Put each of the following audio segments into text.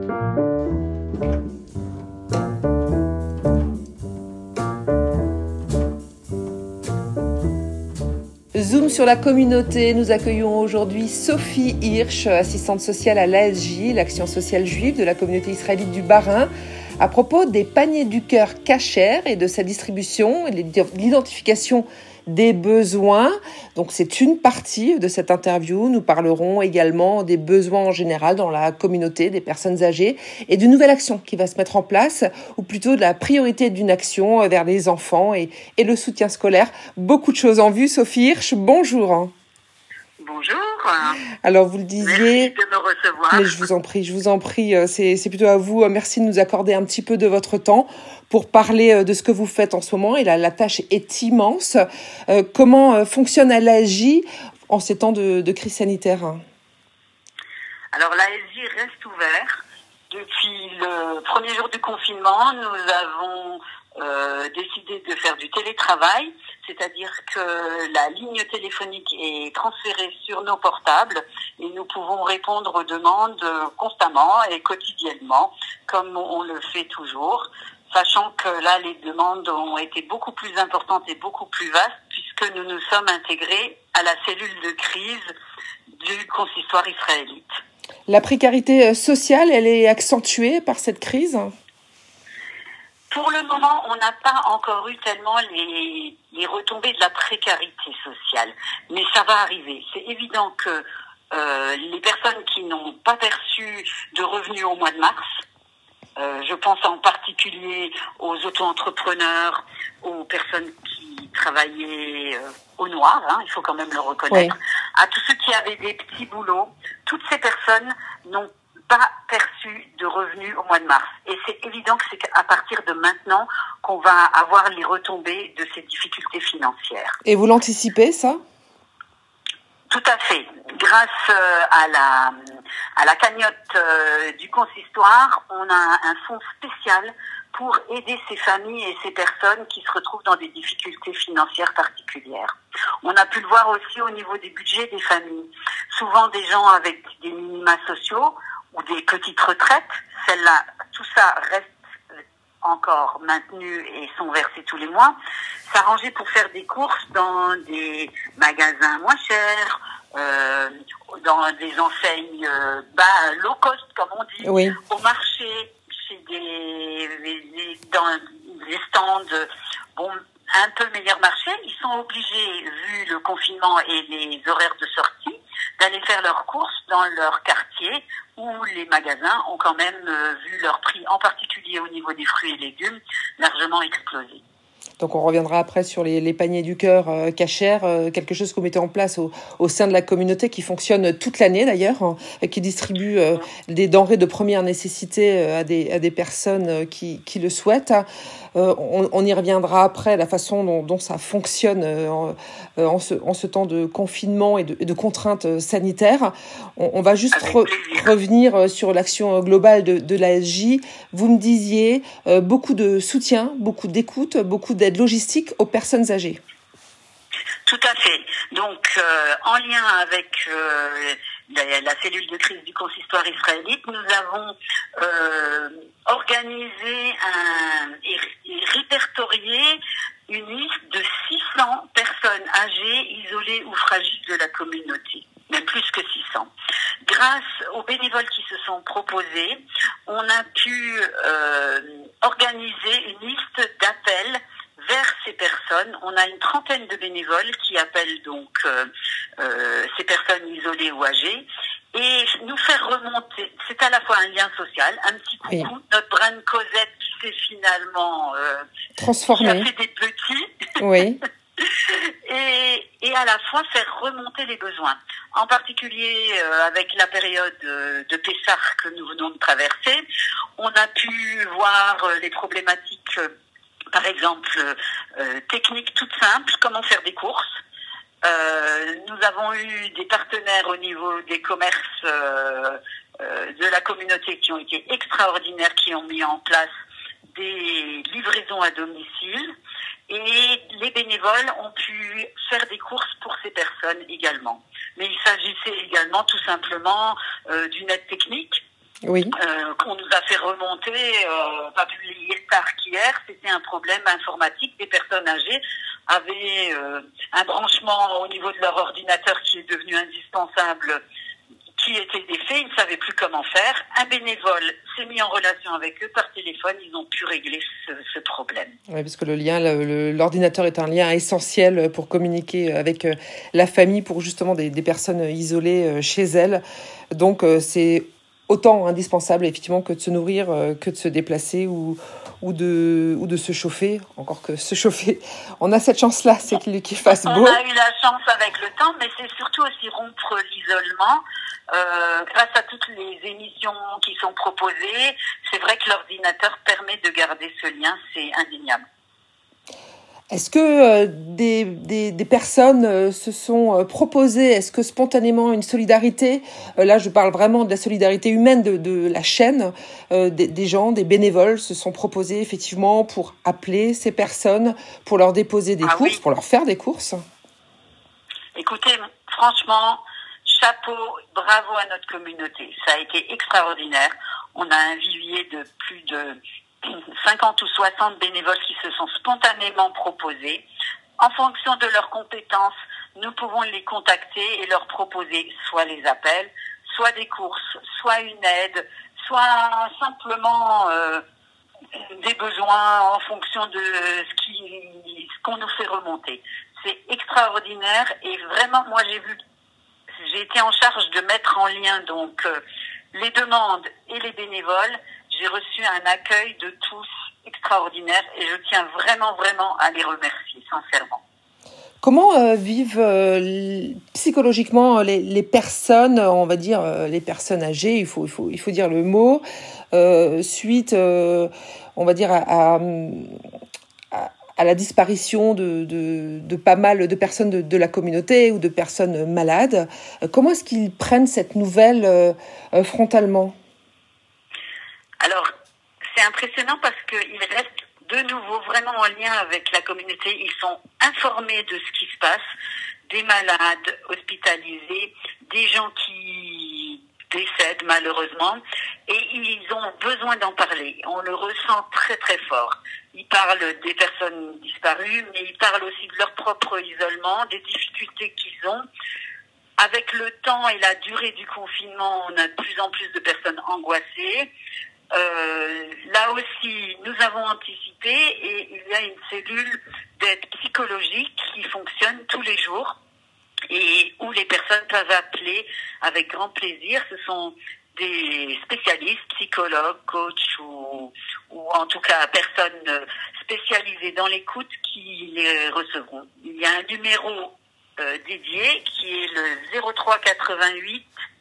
Zoom sur la communauté, nous accueillons aujourd'hui Sophie Hirsch, assistante sociale à l'ASJ, l'Action sociale juive de la communauté israélite du Bas-Rhin, à propos des paniers du cœur Kasher et de sa distribution et l'identification des besoins. Donc c'est une partie de cette interview. Nous parlerons également des besoins en général dans la communauté des personnes âgées et d'une nouvelle action qui va se mettre en place, ou plutôt de la priorité d'une action vers les enfants et le soutien scolaire. Beaucoup de choses en vue. Sophie Hirsch, bonjour. Bonjour. Alors vous le disiez. Merci de me recevoir. Mais je vous en prie, c'est plutôt à vous. Merci de nous accorder un petit peu de votre temps pour parler de ce que vous faites en ce moment. Et la tâche est immense. Comment fonctionne l'ASJ en ces temps de crise sanitaire? Alors l'ASJ reste ouvert. Depuis le premier jour du confinement, nous avons décidé de faire du télétravail, c'est-à-dire que la ligne téléphonique est transférée sur nos portables et nous pouvons répondre aux demandes constamment et quotidiennement, comme on le fait toujours, sachant que là, les demandes ont été beaucoup plus importantes et beaucoup plus vastes puisque nous nous sommes intégrés à la cellule de crise du consistoire israélite. La précarité sociale, elle est accentuée par cette crise ? Pour le moment, on n'a pas encore eu tellement les retombées de la précarité sociale, mais ça va arriver. C'est évident que les personnes qui n'ont pas perçu de revenus au mois de mars, je pense en particulier aux auto-entrepreneurs, aux personnes qui travaillaient au noir, il faut quand même le reconnaître, oui. À tous ceux qui avaient des petits boulots, toutes ces personnes n'ont pas perçu de revenus au mois de mars. Et c'est évident que c'est à partir de maintenant qu'on va avoir les retombées de ces difficultés financières. Et vous l'anticipez, ça ? Tout à fait. Grâce à la cagnotte du consistoire, on a un fonds spécial pour aider ces familles et ces personnes qui se retrouvent dans des difficultés financières particulières. On a pu le voir aussi au niveau des budgets des familles. Souvent des gens avec des minima sociaux ou des petites retraites, celles-là, tout ça reste encore maintenu et sont versés tous les mois, s'arranger pour faire des courses dans des magasins moins chers, dans des enseignes low cost, comme on dit, oui. Au marché, chez dans des stands un peu meilleur marché. Ils sont obligés, vu le confinement et les horaires de sortie, d'aller faire leurs courses dans leur quartier où les magasins ont quand même vu leur prix, en particulier au niveau des fruits et légumes, largement exploser. Donc on reviendra après sur les paniers du cœur Kasher, quelque chose qu'on mettait en place au sein de la communauté qui fonctionne toute l'année d'ailleurs, qui distribue des denrées de première nécessité à des personnes qui le souhaitent. On y reviendra après, la façon dont ça fonctionne en ce temps de confinement et de contraintes sanitaires. On va juste revenir sur l'action globale de l'ASJ. Vous me disiez beaucoup de soutien, beaucoup d'écoute, beaucoup d'aide logistique aux personnes âgées. Tout à fait. Donc, en lien avec la cellule de crise du consistoire israélite, nous avons organisé et répertorié une liste de 600 personnes âgées, isolées ou fragiles de la communauté, même plus que 600. Grâce aux bénévoles qui se sont proposés, on a pu organiser une liste d'appels vers ces personnes. On a une trentaine de bénévoles qui appellent donc ces personnes isolées ou âgées et nous faire remonter. C'est à la fois un lien social, un petit coucou, oui. Notre Brand Cosette qui s'est finalement transformée, qui a fait des petits. Oui. et à la fois faire remonter les besoins. En particulier avec la période de Pessah que nous venons de traverser, on a pu voir les problématiques par exemple, techniques toutes simples, comment faire des courses. Nous avons eu des partenaires au niveau des commerces de la communauté qui ont été extraordinaires, qui ont mis en place des livraisons à domicile. Et les bénévoles ont pu faire des courses pour ces personnes également. Mais il s'agissait également tout simplement d'une aide technique. Oui. qu'on nous a fait remonter, pas plus tard qu'hier, c'était un problème informatique. Des personnes âgées avaient un branchement au niveau de leur ordinateur qui est devenu indispensable, qui était défait, ils ne savaient plus comment faire. Un bénévole s'est mis en relation avec eux par téléphone, ils ont pu régler ce problème. Oui, parce que l'ordinateur est un lien essentiel pour communiquer avec la famille, pour justement des personnes isolées chez elles. Donc c'est autant indispensable effectivement que de se nourrir, que de se déplacer ou de se chauffer. Encore que se chauffer, on a cette chance-là, c'est qu'il fasse beau. On a eu la chance avec le temps, mais c'est surtout aussi rompre l'isolement. Grâce à toutes les émissions qui sont proposées, c'est vrai que l'ordinateur permet de garder ce lien, c'est indéniable. Est-ce que des personnes se sont proposées, est-ce que spontanément une solidarité, là je parle vraiment de la solidarité humaine de la chaîne, des gens, des bénévoles se sont proposés effectivement pour appeler ces personnes, pour leur déposer des courses, oui, pour leur faire des courses? Écoutez, franchement, chapeau, bravo à notre communauté, ça a été extraordinaire. On a un vivier de plus de 50 ou 60 bénévoles qui se sont spontanément proposés. En fonction de leurs compétences, nous pouvons les contacter et leur proposer soit les appels, soit des courses, soit une aide, soit simplement des besoins en fonction de ce qu'on nous fait remonter. C'est extraordinaire et vraiment, moi j'ai été en charge de mettre en lien donc les demandes et les bénévoles. J'ai reçu un accueil de tous extraordinaire et je tiens vraiment à les remercier, sincèrement. Comment vivent psychologiquement les personnes, on va dire les personnes âgées, il faut dire le mot, suite, on va dire, à la disparition de pas mal de personnes de la communauté ou de personnes malades. Comment est-ce qu'ils prennent cette nouvelle frontalement ? Alors, c'est impressionnant parce qu'ils restent de nouveau vraiment en lien avec la communauté. Ils sont informés de ce qui se passe, des malades hospitalisés, des gens qui décèdent malheureusement, et ils ont besoin d'en parler. On le ressent très fort. Ils parlent des personnes disparues, mais ils parlent aussi de leur propre isolement, des difficultés qu'ils ont. Avec le temps et la durée du confinement, on a de plus en plus de personnes angoissées. Là aussi, nous avons anticipé et il y a une cellule d'aide psychologique qui fonctionne tous les jours et où les personnes peuvent appeler avec grand plaisir. Ce sont des spécialistes, psychologues, coachs ou en tout cas personnes spécialisées dans l'écoute qui les recevront. Il y a un numéro dédié qui est le 03 88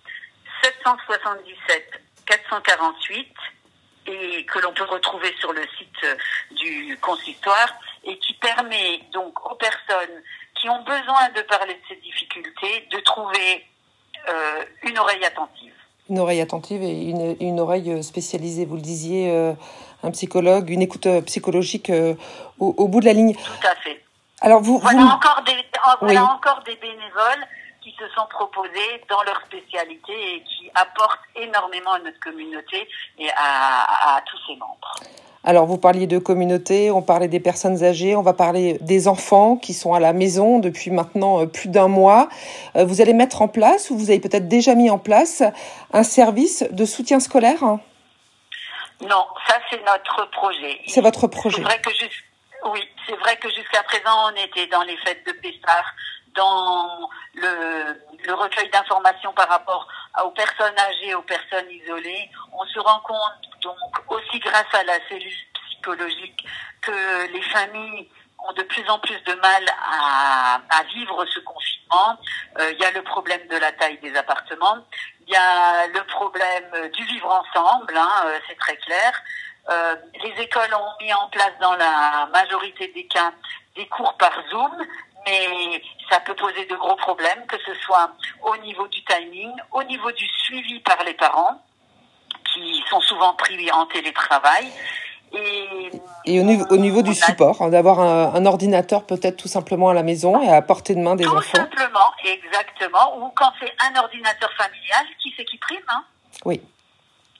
777 448 et que l'on peut retrouver sur le site du consistoire et qui permet donc aux personnes qui ont besoin de parler de ces difficultés de trouver une oreille attentive. Une oreille attentive et une oreille spécialisée, vous le disiez, un psychologue, une écoute psychologique au bout de la ligne. Tout à fait. Alors voilà encore des bénévoles qui se sont proposés dans leur spécialité et qui apportent énormément à notre communauté et à tous ses membres. Alors, vous parliez de communauté, on parlait des personnes âgées, on va parler des enfants qui sont à la maison depuis maintenant plus d'un mois. Vous allez mettre en place, ou vous avez peut-être déjà mis en place, un service de soutien scolaire ? Non, ça c'est notre projet. C'est votre projet. C'est vrai que jusqu'à présent, on était dans les fêtes de Pessah, dans le recueil d'informations par rapport aux personnes âgées, aux personnes isolées. On se rend compte donc aussi grâce à la cellule psychologique que les familles ont de plus en plus de mal à vivre ce confinement. Il y a le problème de la taille des appartements, il y a le problème du vivre ensemble, c'est très clair. Les écoles ont mis en place dans la majorité des cas des cours par Zoom, mais ça peut poser de gros problèmes, que ce soit au niveau du timing, au niveau du suivi par les parents, qui sont souvent pris en télétravail. Et au niveau du support, d'avoir un ordinateur peut-être tout simplement à la maison et à portée de main des enfants. Tout simplement, exactement. Ou quand c'est un ordinateur familial, qui c'est qui prime, Oui.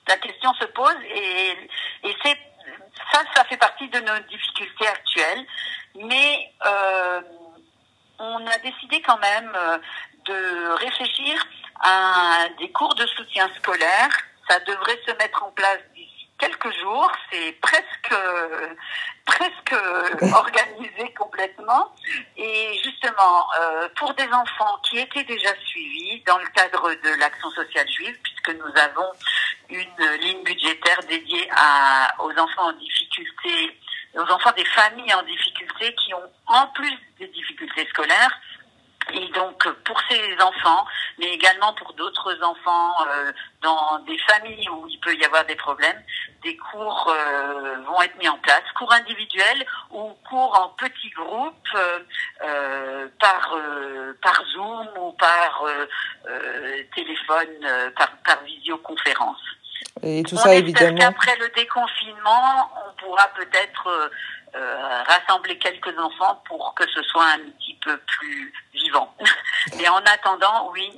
La question se pose et ça fait partie de nos difficultés actuelles. Mais on a décidé quand même de réfléchir à des cours de soutien scolaire. Ça devrait se mettre en place d'ici quelques jours. C'est presque organisé complètement. Et justement, pour des enfants qui étaient déjà suivis dans le cadre de l'action sociale juive, puisque nous avons une ligne budgétaire dédiée aux enfants en difficulté, aux enfants des familles en difficulté qui ont en plus des difficultés scolaires. Et donc pour ces enfants, mais également pour d'autres enfants dans des familles où il peut y avoir des problèmes, des cours vont être mis en place, cours individuels ou cours en petits groupes par Zoom ou par téléphone, par visioconférence. Et tout ça, évidemment. Qu'après le déconfinement, on pourra peut-être rassembler quelques enfants pour que ce soit un petit peu plus vivant. Mais en attendant, oui,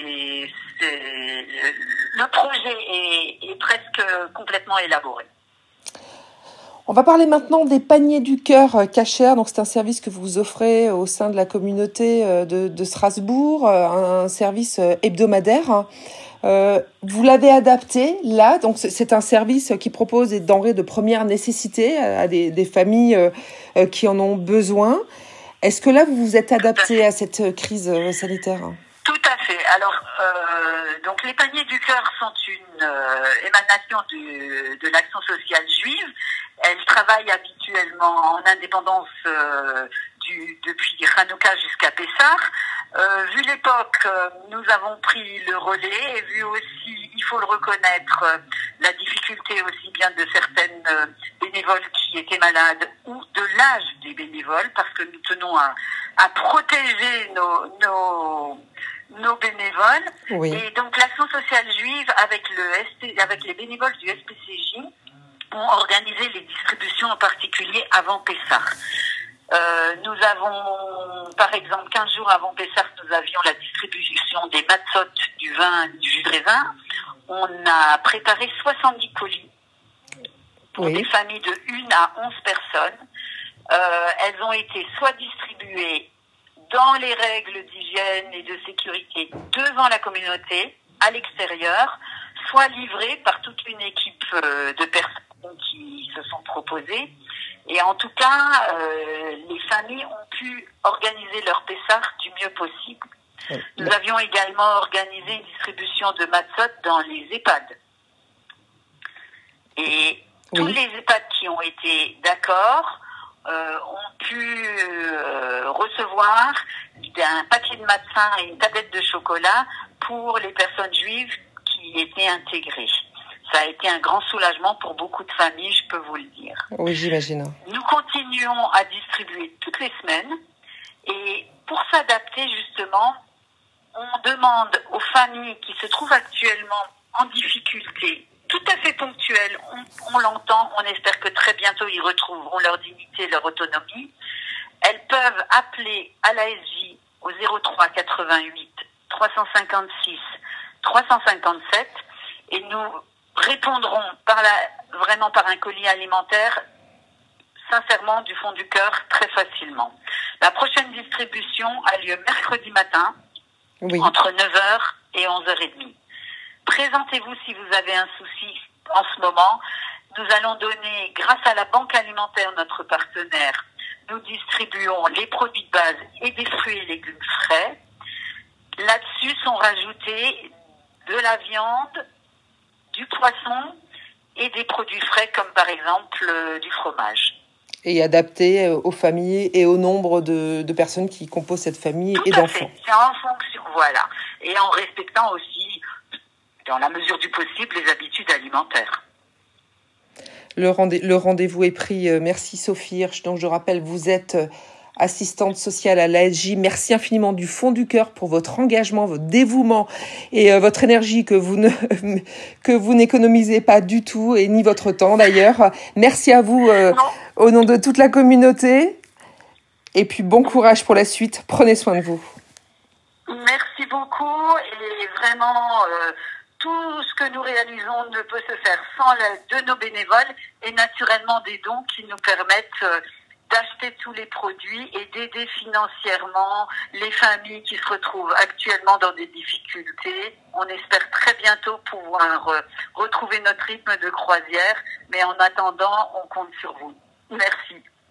le projet est presque complètement élaboré. On va parler maintenant des paniers du cœur Kasher. Donc c'est un service que vous offrez au sein de la communauté de Strasbourg, un service hebdomadaire. Vous l'avez adapté là, donc c'est un service qui propose des denrées de première nécessité à des familles qui en ont besoin. Est-ce que là vous vous êtes adapté à cette crise sanitaire ? Tout à fait. Alors, donc les paniers du cœur sont une émanation de l'action sociale juive. Elle travaille habituellement en indépendance depuis Hanouka jusqu'à Pessah. Vu l'époque, nous avons pris le relais et vu aussi, il faut le reconnaître, la difficulté aussi bien de certaines bénévoles qui étaient malades ou de l'âge des bénévoles, parce que nous tenons à protéger nos bénévoles. Oui. Et donc l'action sociale juive avec les bénévoles du SPCJ ont organisé les distributions en particulier avant Pessah. Nous avons, par exemple, 15 jours avant Pessah, nous avions la distribution des matzot, du vin, du jus de raisin. On a préparé 70 colis pour des familles de 1 à 11 personnes. Elles ont été soit distribuées dans les règles d'hygiène et de sécurité devant la communauté, à l'extérieur, soit livrées par toute une équipe de personnes qui se sont proposées. Et en tout cas, les familles ont pu organiser leur Pessah du mieux possible. Nous avions également organisé une distribution de matzot dans les EHPAD. Et tous les EHPAD qui ont été d'accord ont pu recevoir un paquet de matzah et une tablette de chocolat pour les personnes juives qui étaient intégrées. Ça a été un grand soulagement pour beaucoup de familles, je peux vous le dire. Oui, j'imagine. Nous continuons à distribuer toutes les semaines et pour s'adapter justement, on demande aux familles qui se trouvent actuellement en difficulté, tout à fait ponctuelles, on l'entend, on espère que très bientôt ils retrouveront leur dignité, leur autonomie. Elles peuvent appeler à l'ASJ au 03 88 356 357 et nous répondront vraiment par un colis alimentaire, sincèrement, du fond du cœur, très facilement. La prochaine distribution a lieu mercredi matin, entre 9h et 11h30. Présentez-vous si vous avez un souci en ce moment. Nous allons donner, grâce à la Banque alimentaire, notre partenaire, nous distribuons les produits de base et des fruits et légumes frais. Là-dessus sont rajoutés de la viande, du poisson et des produits frais comme par exemple du fromage. Et adapté aux familles et au nombre de personnes qui composent cette famille et d'enfants. C'est en fonction, voilà. Et en respectant aussi, dans la mesure du possible, les habitudes alimentaires. Le rendez-vous est pris. Merci Sophie Hirsch. Donc je rappelle, vous êtes assistante sociale à l'ASJ. Merci infiniment du fond du cœur pour votre engagement, votre dévouement et votre énergie que vous n'économisez pas du tout et ni votre temps d'ailleurs. Merci à vous au nom de toute la communauté et puis bon courage pour la suite. Prenez soin de vous. Merci beaucoup et vraiment tout ce que nous réalisons ne peut se faire sans l'aide de nos bénévoles et naturellement des dons qui nous permettent d'acheter tous les produits et d'aider financièrement les familles qui se retrouvent actuellement dans des difficultés. On espère très bientôt pouvoir retrouver notre rythme de croisière, mais en attendant, on compte sur vous. Merci.